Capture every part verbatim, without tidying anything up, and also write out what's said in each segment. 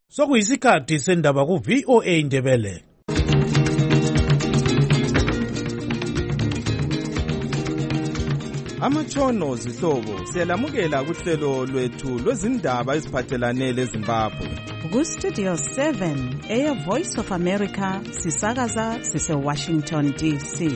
Sokuyisikhathi sendaba ku V O A Indebele. Amatshono zihlobo siyalamukela kuhlelo lwethu lwezindaba eziphathelane leZimbabwe. Ku Studio seven eya Voice of America sisakaza sise Washington D C.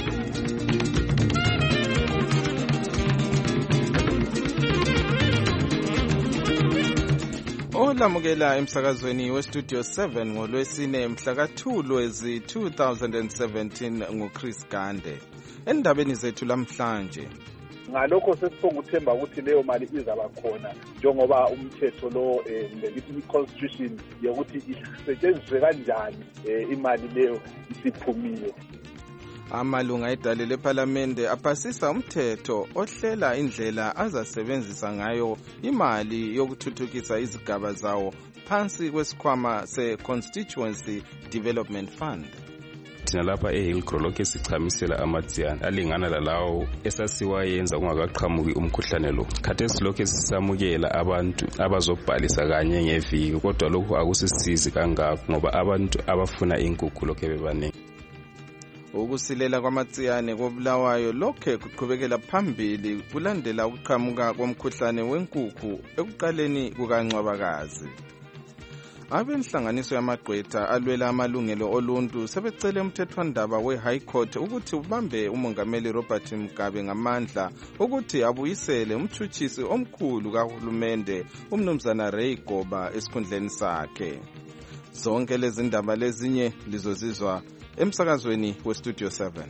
Olamukela emsakazweni we Studio seven ngolwesine mhla ka two Lwezi two thousand seventeen nguChris Gande. Endabeni zethu lamhlanje ngalokho sesiphonga uthemba ukuthi leyo mali izaba khona njengoba umthetho lo ngelithi i-constitution yokuthi isetshenziswe kanjani imali leyo isiphumile. Amalunga edale leParliament aphasisa umthetho ohlela indlela azasebenzisa ngayo imali yokuthuthukisa izigaba zawo phansi kwesikhwama se-Constituency Development Fund. Thina lapha eHillcrow lokho sichamisela amatsiyana alingana lalawo esasiwayenza kungakaqhamuki umkhuhlane lo. Khathesi lokho sisamukela abantu abazobhalisa kanye ngeviki kodwa lokho akusisizi kangako ngoba abantu abafuna inkukhu lokho bebaningi. Ukusilela kwamatsiyane kobulawayo lokho kuqhubekela phambili kulandela ukuqhamuka komkhuhlane wenkukhu ekuqaleni kukaNcwabakazi. Abenhlanganiso yamagqwetha alwela amalungelo oluntu sebecele umthethwandaba we-High Court ukuthi ubambe umongameli Robert Mugabe ngamandla ukuthi abuyisele umthuthisi omkhulu kahulumende umnumzana Ray Goba esikhundleni sakhe. Zonke lezi ndaba lezinye lizozizwa emsakazweni we Studio seven.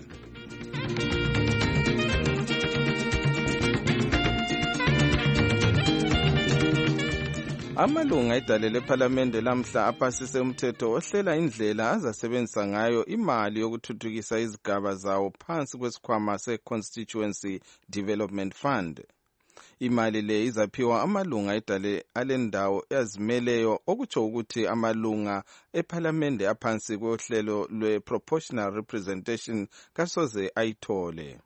Amalunga edale leParliament lamhla aphasise umthetho ohlela indlela azasebenzisa ngayo imali yokuthuthukisa izigaba zawo phansi kwesikhwama se-Constituency Development Fund. Imali le izaphiwa amalunga edale alendawo yazimeleyo okutsho ukuthi amalunga eParliament aphansi kohlelo lwe-Proportional Representation kasoze ayithole.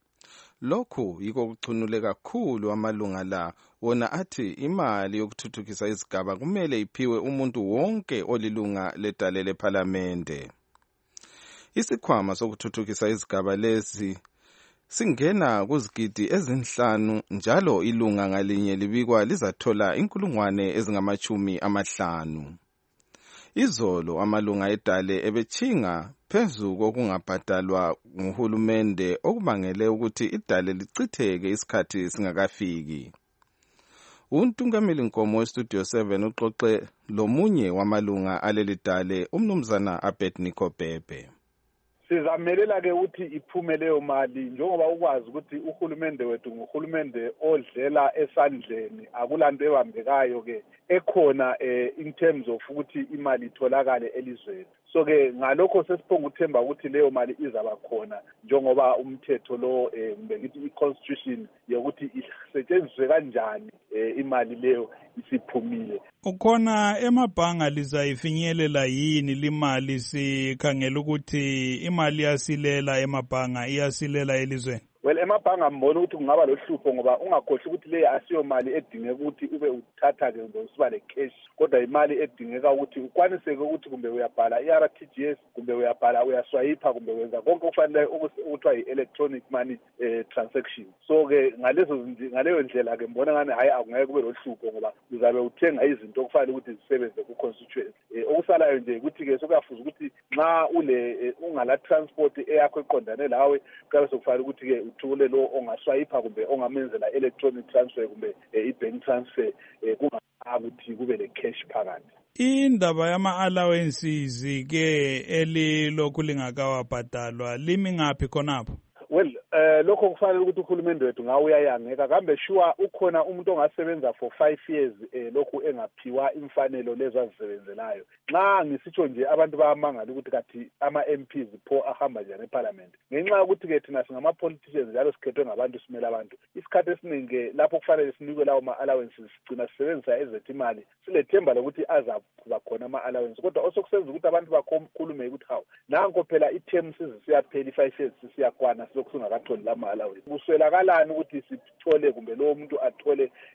Lokhu yiko kuchunule kakhulu amalunga la wona athi imali yokuthuthukisa izigaba kumele iphiwe umuntu wonke olilunga ledale leParliament. Isikhwama sokuthuthukisa izigaba lezi singena kuzigidi ezinhlanu njalo ilunga ngalinye libikwa lizathola inkulungwane ezingamachumi amahlanu. Izolo amalunga edale ebechinga phezu kokungabhadalwa nguhulumende okubangele ukuthi idale lichitheke isikhathi singakafiki. Untungameli Nkomo we Studio seven uxoxe lomunye wamalunga aleli dale umnumzana Abednego Bhebhe. Sizamelela ke ukuthi iphume leyo mali njengoba ukwazi ukuthi uhulumende wethu nguhulumende odlela esandleni akulanto ebambekayo ke ekhona in terms of ukuthi imali itholakale elizweni. So ke ngalokho sesiphonga uthemba ukuthi leyo mali izaba khona njengoba umthetho lo ngithi i-constitution yokuthi isetshenziswe kanjani imali leyo isiphumile. Ukhona emabhanga lizayifinyelela yini limali sikhangela ukuthi imali yasilela emabhanga iyasilela elizweni? Well, emabhanga mbona ukuthi kungaba lohlupho ngoba ungakhohle ukuthi le asiyo mali edingeka ukuthi ube uthatha ke usiba le cash kodwa imali edingeka ukuthi ukwaniseke ukuthi kumbe uyabhala i-R T G S kumbe uyabhala uyaswipe kumbe wenza konke okufanele ukuthiwa i-electronic money eh, transaction. So ke ngalezo ngaleyo ndlela ke mbona ngane hayi akungeke kube lohlupho ngoba uzabe uthenga izinto okufanele ukuthi zisebenze ku constituency. Eh, okusalayo nje ukuthi ke sokuyafuza ukuthi nxa ule eh, ungala transport eyakho eqondane lawe kabe sokufanele ukuthi ke uthule lo ongaswipe kumbe ongamenzela electronic transfer kumbe i-bank transfer kungakuthi kube le cash phakathi. Indaba yama-allowances ke elilokhu lingakawabhadalwa limi ngaphi khonapho? Well, eh lokho kufanele ukuthi uhulumende wethu ngawe uyayangeka kambe sure ukhona umuntu ongasebenza for five years eh lokhu engaphiwa imfanelo lezo azisebenzelayo. Nxa ngisitsho nje abantu bayamangala ukuthi kathi ama M Ps pho ahamba njani eParliament. Ngenxa ukuthi ke thina singama politicians njalo sikhethwe ngabantu simela abantu. Isikhathi esiningi lapho kufanele sinikwe lawo ma allowances sigcina sisebenzisa ezethu imali. Silethemba lokuthi azakuba khona ama allowances kodwa osokusenza ukuthi abantu bakhulume ukuthi hawo nanko phela i-term siyaphela i-five years siyakwana kusungakatholi lama allowance. Kuswelakalani ukuthi sithole kumbe lo muntu athole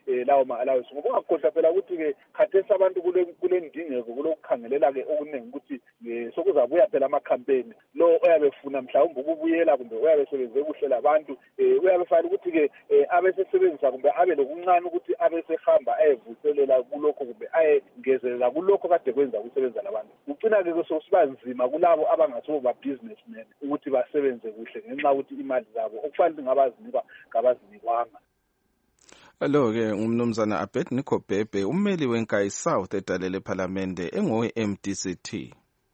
um lawo ma-allowance ngoba ungakhohlwa phela ukuthi-ke khathesi abantu kule ndingeko kulokukhangelela-ke okuningi ukuthi um sokuzabuya phela amakhampeni lo oyabe efuna mhlawumbe ukubuyela kumbe oyabe esebenze kuhle labantu um uyabe fanele ukuthi-ke um abesesebenzisa kumbe abe lokuncane ukuthi abesehamba ayevuselela kulokho kumbe ayengezelela kulokho kade kwenza ukusebenza labantu kucina-ke sokusiba nzima kulabo abangasibo ba-businessmen ukuthi basebenze kuhle ngenxa yokuthi imali zabo okufanele ngabazinikwa ngabazinikwanga. Lo-ke umnumzana Abednego Bhebhe ummeli wenkayi South edalele ephalamende engowe-M D C T.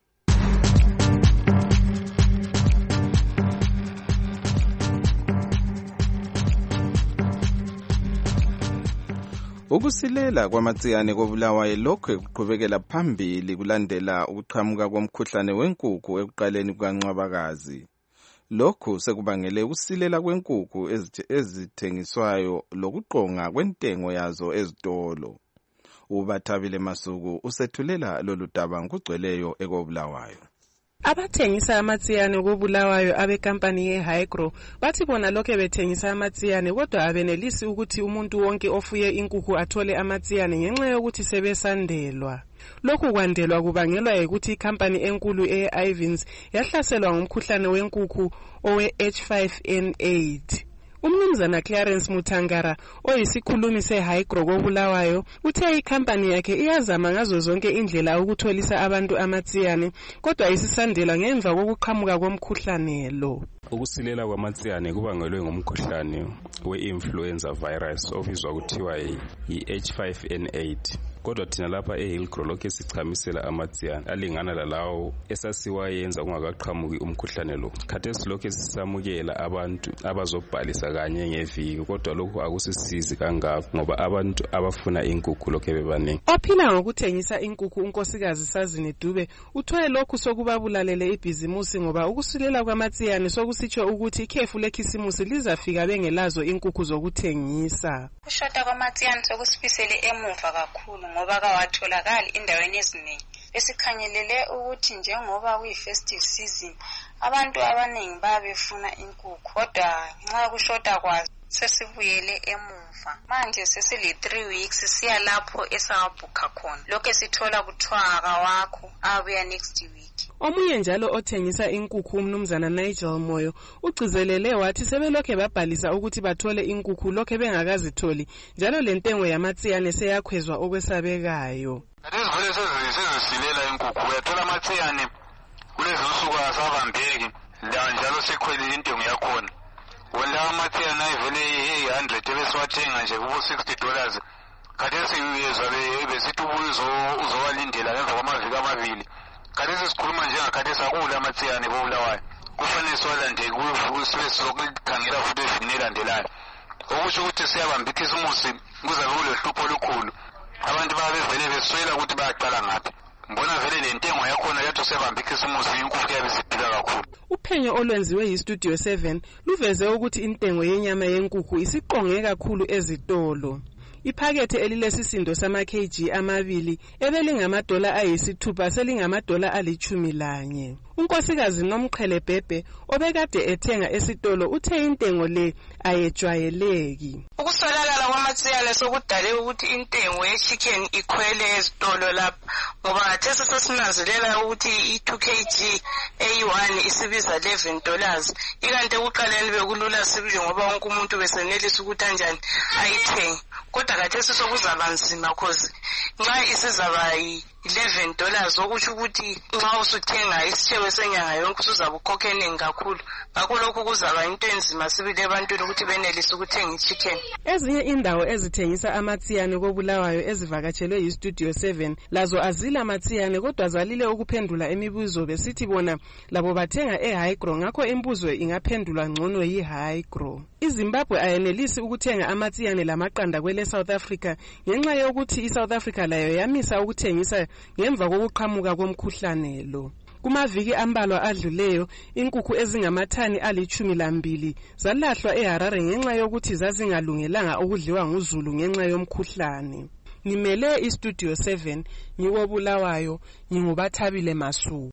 Ukusilela kwamatsiyane koBulawayo lokho kuqhubekela phambili kulandela ukuqhamuka komkhuhlane wenkukhu ekuqaleni kukaNcwabakazi. Lokhu sekubangele ukusilela kwenkukhu ezithengiswayo lokuqonga kwentengo yazo ezitolo. uBathabile Masuku usethulela lolu daba ngokugcweleyo ekoBulawayo. Abathengisa amatsiyane koBulawayo abekampani yeHygro bathi bona lokho bethengisa amatsiyane kodwa abenelisi ukuthi umuntu wonke ofuye inkukhu athole amatsiyane ngenxa yokuthi sebesandelwa. Lokhu kwandelwa kubangelwa ukuthi ikhampani enkulu e-Ivins yahlaselwa ngumkhuhlane wenkukhu owe H five N eight. Umnumzana Clarence Mutangara oyisikhulumi seHygro koBulawayo uthe ikhampani yakhe iyazama ngazo zonke indlela ukutholisa abantu amatsiyane kodwa isisandela ngemva kokuqhamuka komkhuhlane lo. Ukusilela kwamatsiyane kubangelwe ngumkhuhlane we-influenza virus obizwa kuthiwa yi-H five N eight. Kodwa thina lapha eHillgro lokho sichamisela amatsiyane alingana lalawo esasiwayenza kungakaqhamuki umkhuhlane lo. Khathesi lokho sisamukela abantu abazobhalisa kanye ngeviki kodwa lokho akusisizi kangako ngoba abantu abafuna inkukhu lokho bebaningi. Ophila ngokuthengisa inkukhu unkosikazi Sazini Dube uthoye lokhu sokubabulalele ibhizimusi ngoba ukusilela kwamatsiyane sokusitsho ukuthi ikhefu lekhisimusi lizafika bengelazo inkukhu zokuthengisa. Ushota kwamatsiyane sokusifisele emuva kakhulu ngoba kawatholakali endaweni eziningi. Esikhangelele ukuthi njengoba kuyi-festive season abantu abaningi babefuna inkukhu kodwa nxa yokushota kwazo sesibuyele emuva. Manje sesile three weeks siya lapho esawabhukha khona. Lokho sithola kuthiwa akawakho abuya next week. Omunye njalo othengisa inkukhu umnumzana Nigel Moyo ugcizelele wathi sebelokhe babhalisa ukuthi bathole inkukhu lokho bengakazitholi njalo lentengo yamatsiyane seyakhwezwa okwesabekayo. Lezivele sezisilela inkukhu uyathola amatsiyane kulezi nsuku asabambeki njalo sekhwele intengo yakhona. Wala amatsiyane ayivele one hundred ebesiwathenga nje kubo sixty dollars. Khathesi uyezwa besithi uzowalindela ngemva kwamaviki amabili. Khathesi sikhuluma njengakhathesi akula amatsiyane koBulawayo. Kufanele siwalande sibe sokukhangela futhi evikini elandelayo. Okusho ukuthi siyabamba ikhisimusi kuzabe kulohlupho olukhulu. Abantu babevele beswela ukuthi bayaqala ngaphi. Mbona vele le ntengo yakhona yathi sebamba ikhisimusi inkukhu yabe siphila kakhulu. Uphenyo olwenziwe yiStudio seven luveze ukuthi intengo yenyama yenkukhu isiqonge kakhulu ezitolo. Iphakethe elilesisindo sama-kg amabili ebelingamadola ayisithupha selingamadola alichumi lanye. Unkosikazi Nomqhele Bhebhe obekade ethenga esitolo uthe intengo le ayejwayeleki. Ukusolakala kwamatsiyane sokudale ukuthi intengo ye-chicken ikhwele ezitolo lapha ngoba ngathesi sesinanzelela ukuthi i-two kg eyi one isibiza eleven dollars. Ikanti ekuqaleni bekulula sibili ngoba wonke umuntu besenelisa ukuthi anjani ayithenge. Kodwa khathesi sokuzaba nzima cause nxa isizaba eleven dollars okusho ukuthi nxa usuthenga isitshebo senyanga yonke usuzabe ukhokhe eningi kakhulu. Ngakho lokhu kuzaba into enzima sibili ebantwini ukuthi benelise ukuthenga ichicken. Ezinye indawo ezithengisa amatsiyane koBulawayo ezivakatshelwe yiStudio seven lazo azila amatsiyane kodwa zalile ukuphendula imibuzo besithi bona labo bathenga eHygro ngakho imbuzo ingaphendulwa ngcono yiHygro. iZimbabwe ayenelisi ukuthenga amatsiyane lamaqanda kwele South Africa ngenxa yokuthi iSouth Africa layo yamisa ukuthengisa ngemva kokuqhamuka komkhuhlane lo. Kumaviki ambalwa adluleyo inkukhu ezingamathani alichumi lambili zalahlwa eHarare ngenxa yokuthi zazingalungelanga ukudliwa nguzulu ngenxa yomkhuhlane. Nimele iStudio seven ngikoBulawayo nginguBathabile Masuku.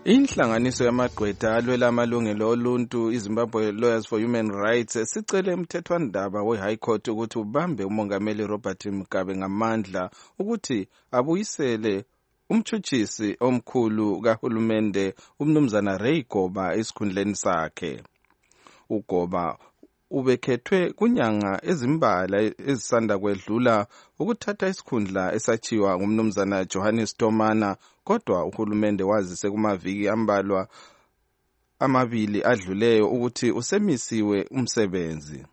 Inhlanganiso yamagqwetha alwela amalungelo oluntu iZimbabwe Lawyers for Human Rights sicele umthethwandaba we-High Court ukuthi ubambe umongameli Robert Mugabe ngamandla ukuthi abuyisele umtshutshisi omkhulu kahulumende umnumzana Ray Goba esikhundleni sakhe. uGoba ubekhethwe kunyanga ezimbala ezisanda kwedlula ukuthatha isikhundla esachiwa ngumnumzana Johannes Tomana, kodwa uhulumende wazise kumaviki ambalwa amabili adluleyo ukuthi usemisiwe umsebenzi.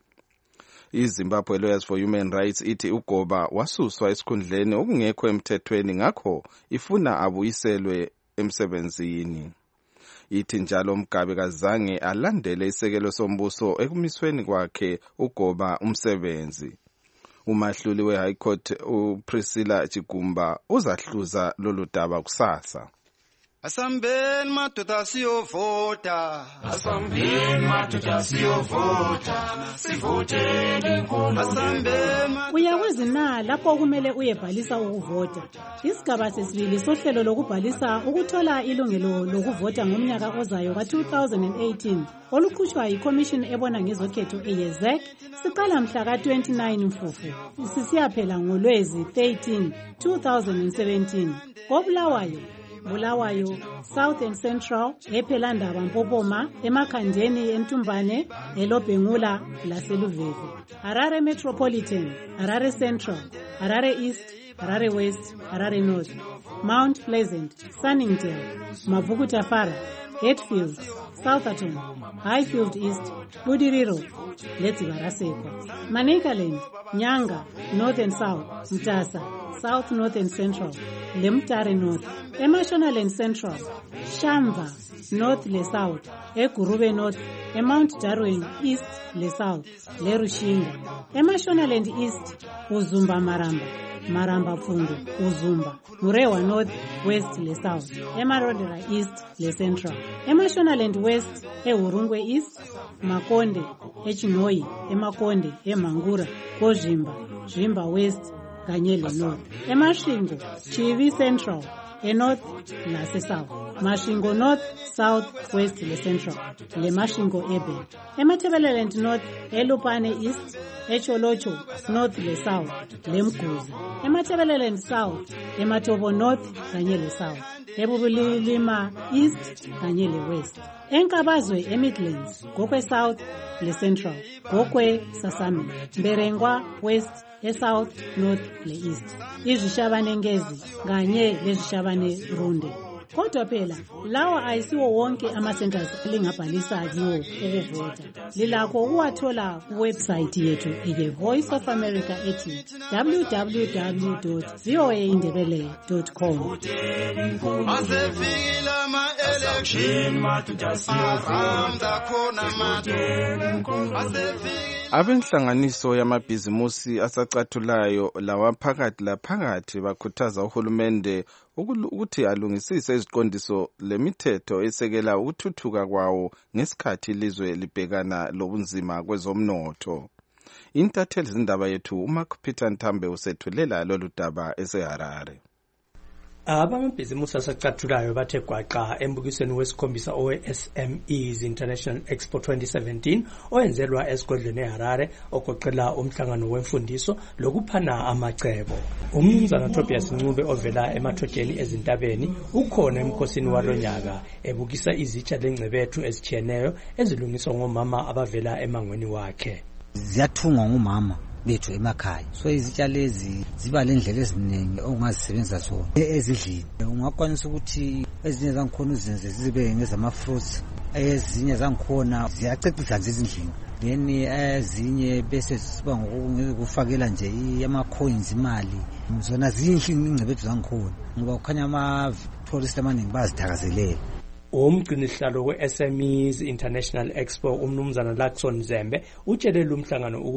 iZimbabwe Lawyers for Human Rights ithi uGoba wasuswa esikhundleni okungekho emthethweni, ngakho ifuna abuyiselwe emsebenzini. Ithi njalo Mugabe kazange alandele isekelo sombuso ekumisweni kwakhe uGoba umsebenzi. Umahluli we-High Court uPriscilla Chigumba uzahluza lolu daba kusasa. Asambeni madoda siyovota, asambeni madoda siyovota, sivotele inkomo. Uyakwazi na lapho kumele uyebhalisa ukuvota. Isigaba sesibili sohlelo lokubhalisa ukuthola ilungelo lokuvota ngomnyaka ozayo ka two thousand eighteen olukhutshwa yiCommission ebona ngezokhetho eYezek siqala mhla ka twenty-nine Mfufu sisiyaphela ngoLwezi thirteen two thousand seventeen. Kobulawayo Bulawayo, South and Central, ePhelandaba Mpopoma, eMakhandeni eNtumbane, eLobhengula laseLuveve. Harare Metropolitan, Harare Central, Harare East, Harare West, Harare North, Mount Pleasant, Sunningdale, Mavukutafara, Hatfield, Southerton, Highfield East, Budiriro, Letsibaraseko. Manicaland, Nyanga, North and South, Mtasa, South, North and Central, Lemtare North, Emashonaland Central, Shamva, North le South, Egurube North, Mount Darwin East le South, Lerushinga, Emashonaland East, Uzumba Maramba, Maramba Fundu, Uzumba, Murewa North, West le South, Emarodera East le Central, Emashonaland West, Eurungwe East, Makonde, Echinoi, Emakonde, Emangura, Kozhimba, Zhimba West, Kanyele North, Emashingo, Chivi Central, e North lase South, Mashingo North, South, West le Central, le Mashingo Ebe, Emathebeleland North, Elupane East, Echolocho North le South, le Mguzi, Emathebeleland South, Ematobo North, Kanyele South, Ebubulilima East, Kanyele West, Enkabazwe eMidlands, Gokwe South le Central, Gokwe Sasami, Mberengwa West, eSouth, North le East, izishabane ngezi kanye lezishabane runde. Kodwa phela lawa ayisiwo wonke ama-centers elingabhalisa kiwo ukuvota. Lilakho ukuwathola kuwebsite yethu ye Voice of America ethi w w w dot v o a indebele dot com. Asefikile ama-election ahamda khona madu. Abenhlanganiso yamabhizimusi asacathulayo lawaphakathi laphakathi bakhuthaza uhulumende ukuthi alungisise iziqondiso lemithetho esekela ukuthuthuka kwawo ngesikhathi ilizwe libhekana lobunzima kwezomnotho. Intatheli zindaba yethu uMark Peter Ntambe usethulela lolu daba eseHarare. Abamabhizimusi asacathulayo bathe gwaqa embukisweni wesikhombisa owe-S M Es International Expo twenty seventeen oyenzelwa esigodlweni eHarare ogoqela umhlangano wemfundiso lokuphana amacebo. Umnumzana Tobias Ncube ovela emathodeni ezintabeni ukhona emkhosini walonyaka ebukisa izitsha lengcebethu ezitshiyeneyo ezilungiswa ngomama abavela emangweni wakhe. Ziyathungwa ngumama bethu emakhaya, so izitsha lezi ziba lendlela eziningi ongazisebenza zona ezidlini. Ungakwanisa ukuthi ezinye zangikhona uzenze zibe ngezama fruits, ezinye zangikhona ziyacecisa nje ezindlini, then ezinye bese siba ngokufakela nje ama coins imali. Zona zinhle ingcebethu zangikhona ngoba ukhanya ama tourist amaningi bazithakazelela. Umgcinisihlalo we-S M Es International Expo umnumzana Lakson Zembe utshele lumhlangano ukuba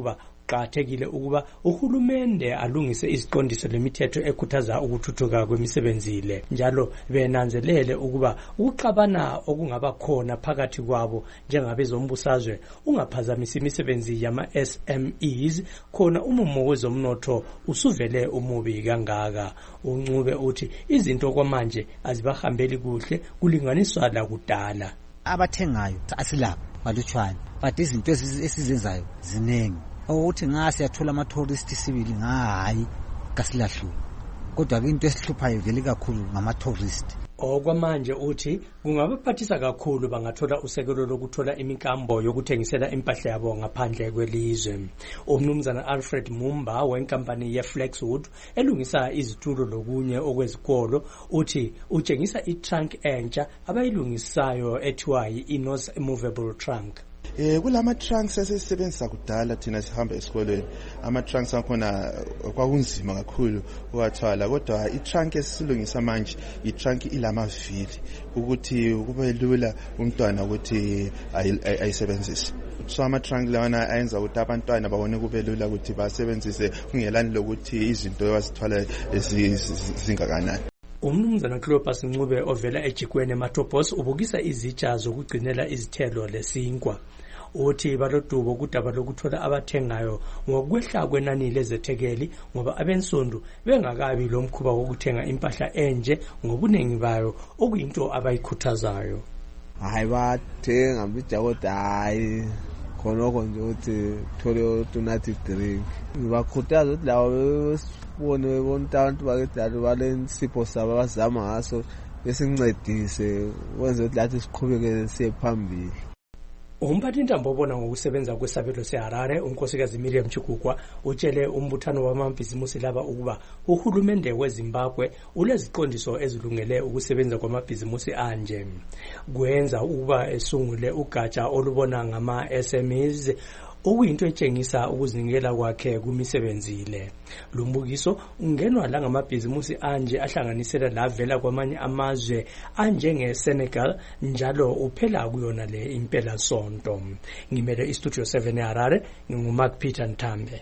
Qhathekile ukuba uhulumende alungise iziqondiso lemithetho ekhuthaza ukuthuthuka kwemisebenzi le. Njalo benanzelele ukuba ukuxabana okungaba khona phakathi kwabo njengabezombusazwe ungaphazamisa imisebenzi yama S M Es khona umumo wezomnotho usuvele umubi kangaka. Uncube uthi izinto kwamanje azibahambeli kuhle kulinganiswa la kudala. Abathengayo asilapha balutshwane but izinto esizenzayo zinengi. Ukuthi ngase yathola ama tourist sibili ngahayi kasilahlu. Kodwa ke into esihluphayo vele kakhulu ngama tourist. Okwamanje uthi kungabaphathisa kakhulu bangathola usekelo lokuthola imikambo yokuthengisela impahla yabo ngaphandle kwelizwe. Umnumzana Alfred Mumba wenkampani ye Flexwood elungisa izitulo lokunye okwezikolo uthi utshengisa i-trunk entsha abayilungisayo ethiwa i-Inos movable trunk. Eh kulama trunks esisebenzisa kudala thina sihamba esikolweni ama trunks akhona kwakunzima kakhulu uwathwala kodwa i-trunk esilungisa manje i-trunk ilamavili ukuthi kube lula umntwana ukuthi ayisebenzise. So ama trunk lawana ayenza ukuthi abantwana babone kube lula ukuthi basebenzise kungelani lokuthi izinto abazithwala ezingakanani. Umnumzana Cleopas Ncube ovela eJikweni eMatopos ubukisa izitsha zokugcinela izithelo lesinkwa. Uthi balodubo kudaba lokuthola abathengayo ngokwehla kwenani lezethekeli ngoba abensundu bengakabi lomkhuba wokuthenga impahla enje ngobuningi bayo okuyinto abayikhuthazayo. Hayi bathenga bijakoda hayi khonoko nje uthi thole donative drink. Bakhuthaza ukuthi lawo bone bontantu bakedala balensipho sabo abazama ngaso besincedise wenze ukuthi lathi siqhubeke siye phambili. Umphathi intambo obona ngokusebenza kwesabelo seHarare unkosikazi Miriam Chikukwa utshele umbuthano wamabhizimusi laba ukuba uhulumende weZimbabwe uleziqondiso ezilungele ukusebenza kwamabhizimusi anje. Kwenza ukuba esungule ugatsha olubona ngama S M Es okuyinto etshengisa ukuzinikela kwakhe kumisebenzi le. Lumbukiso ungenwa la ngamabhizimusi anje ahlanganisela lavela kwamanye amazwe anjenge Senegal njalo uphela kuyona le impela sonto. Ngimele iStudio seven eHarare nginguMark Peter Nthambe.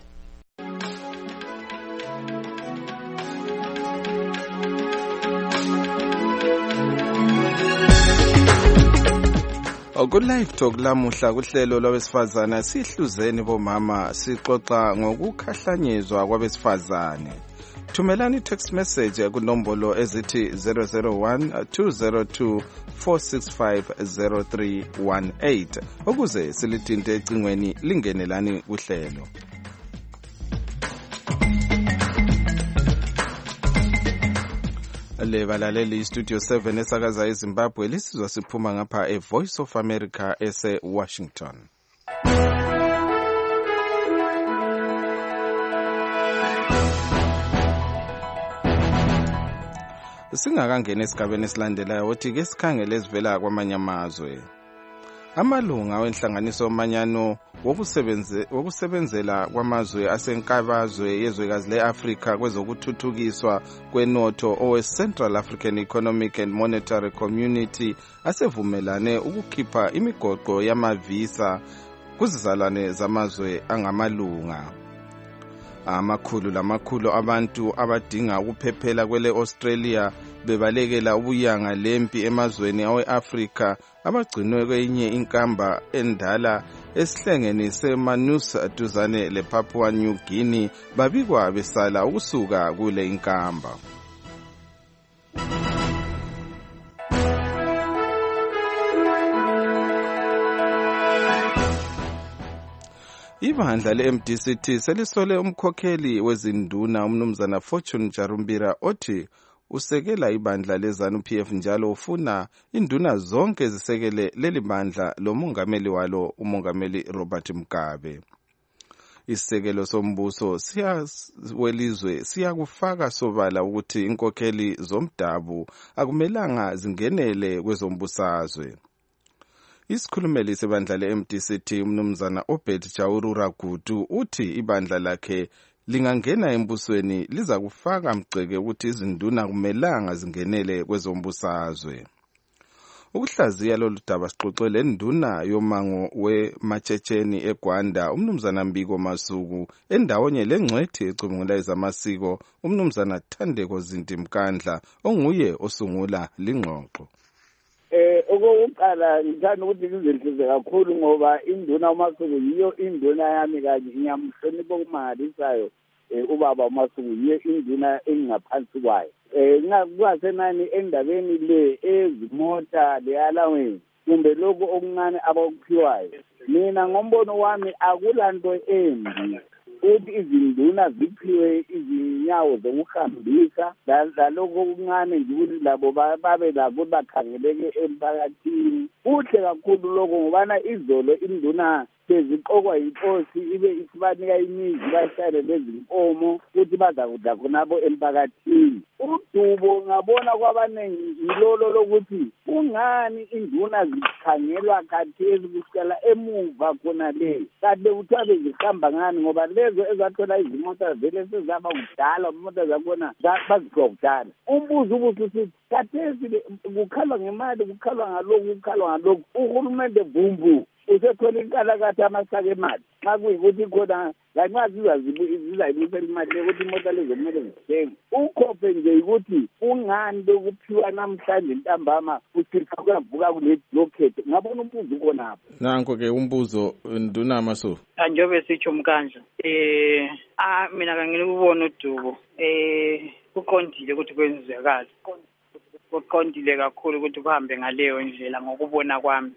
Ku live talk lamuhla kuhlelo lwabesifazana sihluzeni bomama sixoxa ngokukhahlanyezwa kwabesifazane. Thumelani text message ku nombolo ezithi zero zero one two zero two four six five zero three one eight ukuze silithinte ecingweni lingenelani kuhlelo. Le balaleli Studio seven esakaza eZimbabwe lisizwa siphuma ngapha e Voice of America ese Washington. Singakangena esigabeni esilandelayo uthi ke sikhangele ezivela kwamanye amazwe. Amalunga wenhlanganiso omanyano wokusebenze wokusebenzela kwamazwe asenkabazwe yezwekazi leAfrika kwezokuthuthukiswa kwenotho owe Central African Economic and Monetary Community asevumelane ukukhipha imigoqo yamavisa kuzizalwane zamazwe angamalunga. Amakhulu lamakhulu abantu abadinga ukuphephela kwele Australia bebalekela ubuyanga lempi emazweni awe-Afrika abagcinwe kwenye inkamba endala esihlengeni seManusa duzane lePapua New Guinea babikwa besala ukusuka kule inkamba. Ibandla le-M D C T selisole umkhokheli wezinduna umnumzana Fortune Jarumbira othi usekela ibandla leZANU-P F njalo ufuna induna zonke zisekele leli bandla lomongameli walo umongameli Robert Mugabe. Isisekelo sombuso siyawelizwe siyakufaka sobala ukuthi inkokheli zomdabu akumelanga zingenele kwezombusazwe. Isikhulumeli sebandla le-M D C T umnumzana Obed Chawurura Gutu uthi ibandla lakhe lingangena embusweni liza kufaka mgceke ukuthi izinduna kumelanga zingenele kwezombusazwe. ukuhlaziya lolu daba sixoxe le nduna yomango weMatshetshen eGwanda umnumzana Mbiko Masuku endawonye lengcwethi ecubungula ezamasiko umnumzana Thandeko Zinti Mkandla onguye osungula lingxoxo. Eh okokuqala ngithanda ukuthi ngizenhlise kakhulu ngoba induna uMasuku yiyo induna yami kanye ngiyamhlonipha kumangalisayo eh ubaba uMasuku yiyo induna engaphansi kwayo. Eh ngakusenani endabeni le ezimota leyalaweni kumbe lokho okuncane abakuphiwayo. Mina ngombono wami akulanto embi uthi izinduna ziphiwe izinyawo zokuhambisa lalokho okuncane nje ukuthi labo babe labo bakhangeleke emphakathini. Kuhle kakhulu lokho ngobana izolo induna seziqokwa yinkosi ibe isibanika imizi bahlale lezinkomo ukuthi baza kudla khonabo emphakathini. Udubo ngabona kwabanengi yilolo lokuthi ungani induna zikhangelwa khathesi kusukela emuva khona le kanti kuthiwa bezihamba ngani ngoba lezo ezathola izimota vele sezaba kudala imota zakhona bazikwa kudala. Umbuzo ubuthi sithi khathesi kukhalwa ngemali kukhalwa ngalokhu kukhalwa ngalokhu uhulumende vumbu usethola inkalakatha amasaka emali xa kuyikuthi khona lanxa zizayibuyisela imali ukuthi imoto lezo kumele zithenge ukhophe nje ukuthi ungani lokuphiwa namhlanje ntambama usifa kuyavuka kulelo khetho. Ngabona umbuzo khonapho. Nanko ke umbuzo nduna Masuku. Njobe sitsho Mkandla eh ah mina kangikubona udubo eh kuqondile ukuthi kwenzekala kuqondile kakhulu ukuthi kuhambe ngaleyo ndlela ngokubona kwami.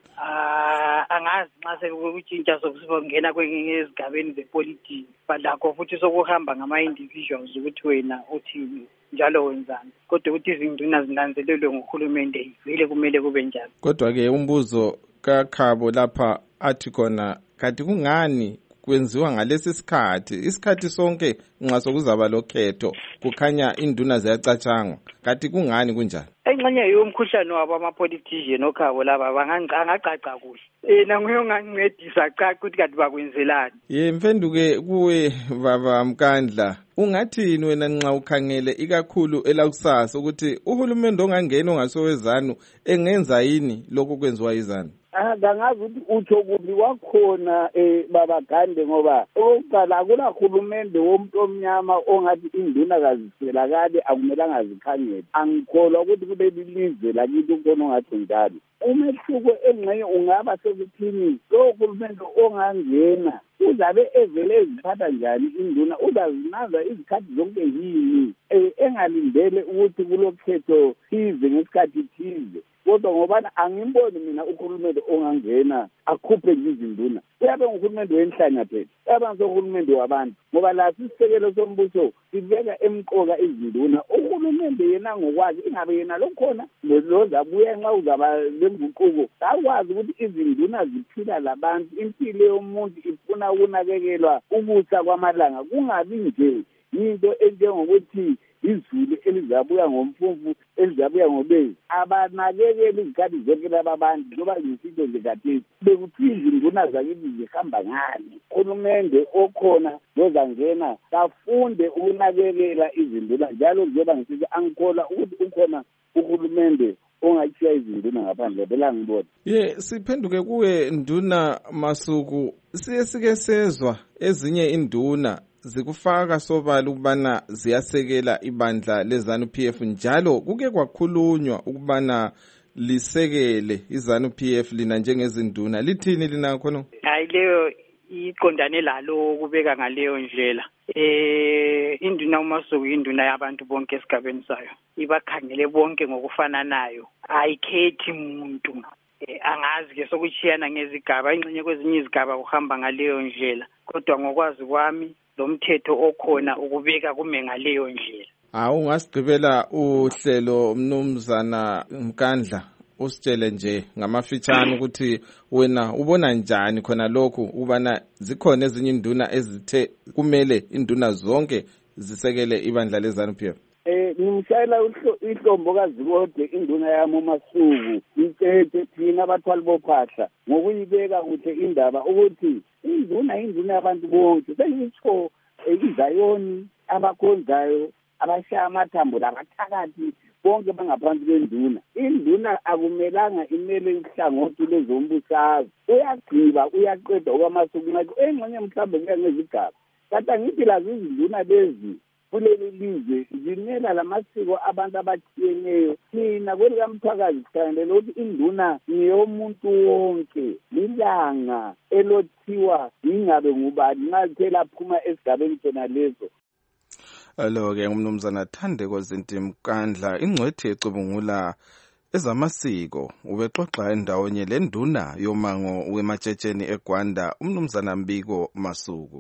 Ah angazi nxa sekutshintsha sokungena kwezigabeni zepolitiki balakho futhi sokuhamba ngama individuals ukuthi wena uthini njalo wenzani kodwa ukuthi izinduna zinanzelelwe ngohulumende vele kumele kube njalo. Kodwa ke umbuzo kaKhabo lapha athi khona kanti kungani kwenziwa ngalesi sikhathi isikhathi sonke nxa sokuzaba lokhetho kukhanya induna ziyacatshangwa kanti kungani kunjani? Engxenye yomkhuhlane wabo ama-politician okhabo laba bangaqaqa kuhle yena nguye ngangincedisa caca ukuthi kanti bakwenzelani. Ye mfenduke kuwe baba Mkandla ungathini wena nxa ukhangele ikakhulu elakusasa ukuthi uhulumende ongangena ongasowezanu engenza yini lokho kwenziwa izanu? Ah ngangazi ukuthi utho kubi wakhona eh baba Gande ngoba oqala akula hulumende womuntu omnyama ongathi induna kazisela kade akumelanga zikhangele. Angikholwa ukuthi kube lilizwe lakithi ukhona ongathi njalo. Umehluko engxenye ungaba sekuthini lo hulumende ongangena uzabe evele eziphatha njani induna uzazinaza izikhathi zonke yini engalindele ukuthi kulokhetho thize ngesikhathi thize. Kodwa ngoba angimboni mina uhulumende ongangena akhuphe izinduna uyabe nguhulumende wenhlanya phela uyabe nguhulumende wabantu ngoba la sisekelo sombuso siveka emqoka izinduna uhulumende yena ngokwazi ingabe yena lokhona lozabuya nxa uzaba lemvuquko akwazi ukuthi izinduna ziphila labantu impilo yomuntu ifuna ukunakekelwa ukusa kwamalanga kungabi nje into enjengokuthi izulu elizabuya ngomfumfu elizabuya ngobezi abanakekeli izikhathi zonke labantu ngoba izinto zikathesi bekuthi izinduna zakithi zihamba ngani. Uhulumende okhona lozangena kafunde ukunakekela izinduna njalo njengoba ngisithi angikholwa ukuthi ukhona uhulumende ongatshiya izinduna ngaphandle phela ngibona. Ye siphenduke kuwe nduna Masuku siye sike sezwa ezinye induna zikufaka sobala ukubana ziyasekela ibandla leZANU P F njalo kuke kwakhulunywa ukubana lisekele iZANU P F lina njengezinduna lithini lina khona? Hayi leyo iqondane lalo kubeka ngaleyo ndlela. Eh induna uMasuku induna yabantu bonke esigabeni sayo ibakhangele bonke ngokufananayo ayikhethi umuntu. Angazi ke sokuchiyana ngezigaba ingxenye kwezinye izigaba kuhamba ngaleyo ndlela kodwa ngokwazi kwami lo mthetho okhona ukubeka kume ngaleyo ndlela. Awu ngasigqibela uhlelo mnumzana Mkandla usitshele nje ngamafitshane ukuthi wena ubona njani khona lokhu ubana zikhona ezinye induna ezithe kumele induna zonke zisekele ibandla leZANU P F. Eh ngimshayela ihlombo kaZikode induna yami uMasuku ithethe thina abathwali bophahla ngokuyibeka kuhle indaba ukuthi induna induna yabantu bonke sengitsho izayoni abakhonzayo abashaya amathambo labathakathi bonke bangaphansi kwenduna. Induna akumelanga imele inhlangothi lezombusazwe. Uyagqiba uyaqeda okwamasuku ngathi engxenye mhlawumbe kuya ngezigaba. Kanti angithi lazo izinduna lezi kuleli lizwe zimela lamasiko abantu abathiyeneyo. Mina kwelikamthwakazi sikhangele ukuthi induna niyomuntu wonke, lilanga elothiwa ingabe ngubani nxa lithe laphuma esigabeni sona leso. Alo-ke umnumzana Thandeko Zintimkandla ingcwethi ecubungula ezamasiko ubexoxa endawonye le nduna yomango wematshetsheni eGwanda umnumzana Mbiko Masuku.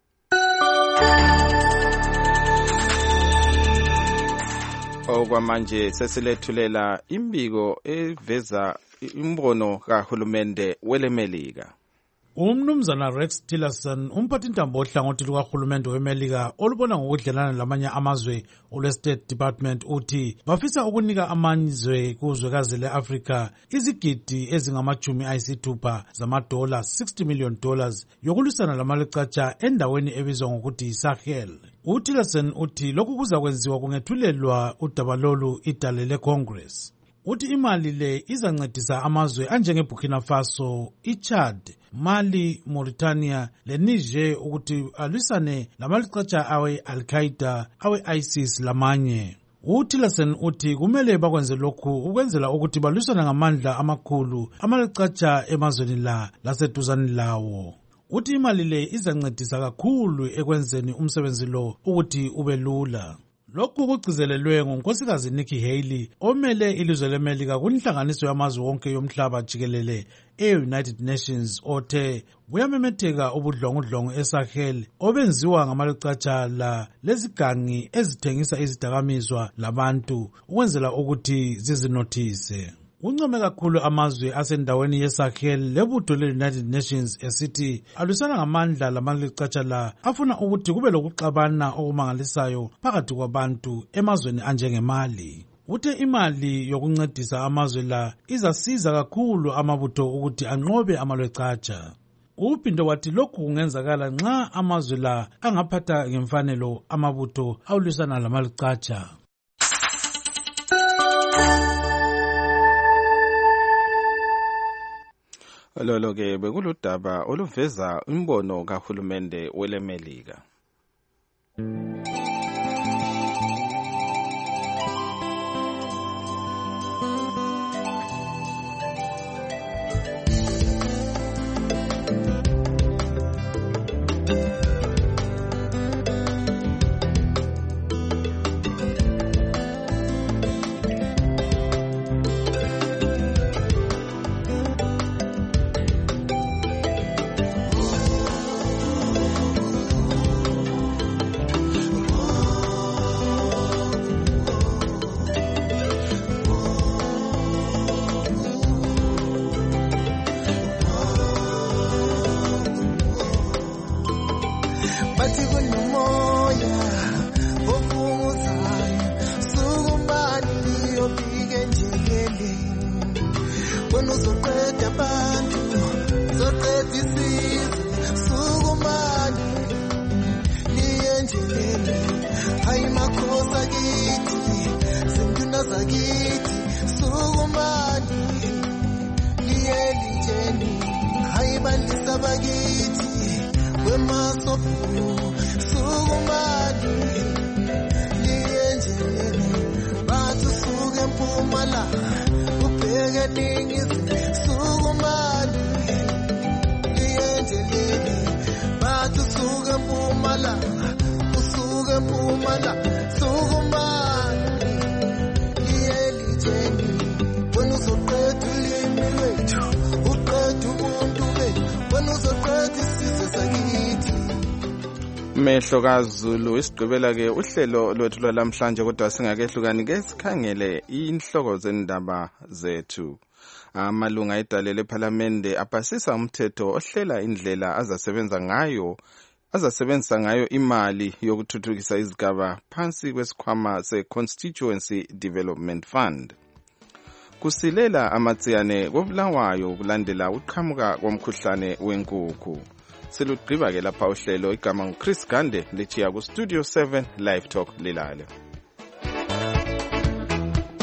Okwamanje sesilethulela imbiko eveza imbono kahulumende welemelika. Umnumzana Rex Tillerson umphathintambo ohlangothi lukahulumende wemelika olubona ngokudlelana lamanye amazwe olwe-State Department uthi bafisa ukunika amazwe kuzwekazi le-Afrika izigidi ezingamajumi ayisithupha zamadola sixty million dollars yokulwisana lamalucatsha endaweni ebizwa ngokuthi yiSahel. UTillerson uthi lokhu kuzakwenziwa kungethulelwa udaba lolu idale le-Congress. Uthi imali le izancedisa amazwe anjenge Burkina Faso, iChad, Mali, Mauritania leNiger ukuthi alwisane lamalucatsha awe Al-Qaeda, awe ISIS lamanye. UTillerson uthi kumele bakwenze lokhu ukwenzela ukuthi balwisane ngamandla amakhulu amalucatsha emazweni la laseduzane lawo. Uthi imali le izancedisa kakhulu ekwenzeni umsebenzi lo ukuthi ube lula. Lokhu kugcizelelwe ngunkosikazi Nikki Haley omele ilizwe leMelika kunhlanganiso yamazwe wonke yomhlaba jikelele e-United Nations othe buyamemetheka ubudlongudlongo eSahel obenziwa ngamalucatsha la lezigangi ezithengisa izidakamizwa labantu ukwenzela ukuthi zizinothise. Uncome kakhulu amazwe asendaweni yeSahel lebutho le-United Nations esithi alwisana ngamandla lamalucatsha la afuna ukuthi kube lokuxabana okumangalisayo phakathi kwabantu emazweni anjengeMali. Uthe imali yokuncedisa amazwe la izasiza kakhulu amabutho ukuthi anqobe amalucatsha. Uphinde wathi lokhu kungenzakala nxa amazwe la angaphatha ngemfanelo amabutho awulwisana lamalucatsha. Lolo-ke bekuludaba oluveza imbono kahulumende welemelika. Mehlo kaZulu isigqibela ke uhlelo lwethu lwalamhlanje kodwa singakehlukani ke sikhangele inhloko zendaba zethu. Amalunga edale leParliament apasisa umthetho ohlela indlela azasebenza ngayo azasebenzisa ngayo imali yokuthuthukisa izigaba phansi kwesikhwama se-Constituency Development Fund. Kusilela amatsiyane kobulawayo kulandela uqhamuka komkhuhlane wenkukhu. Silugqiba ke lapha uhlelo igama nguChris Gande lichiya ku Studio seven Live Talk lilale.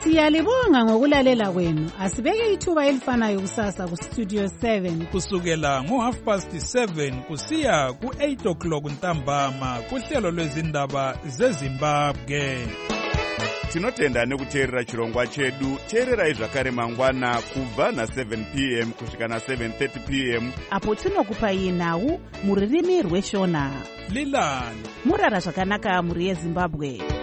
Siyalibonga ngokulalela kwenu. Asibeke ithuba elifanayo kusasa ku Studio seven. Kusukela ngo half past seven kusiya ku eight o'clock ntambama kuhlelo lwezindaba zeZimbabwe. Tinotenda nekuteerera chirongwa chedu. Teererai zvakare mangwana kubva na seven p m kusvika na seven thirty p m apo tinokupai nhau muririmi rweshona. Lilani murara zvakanaka muri yeZimbabwe.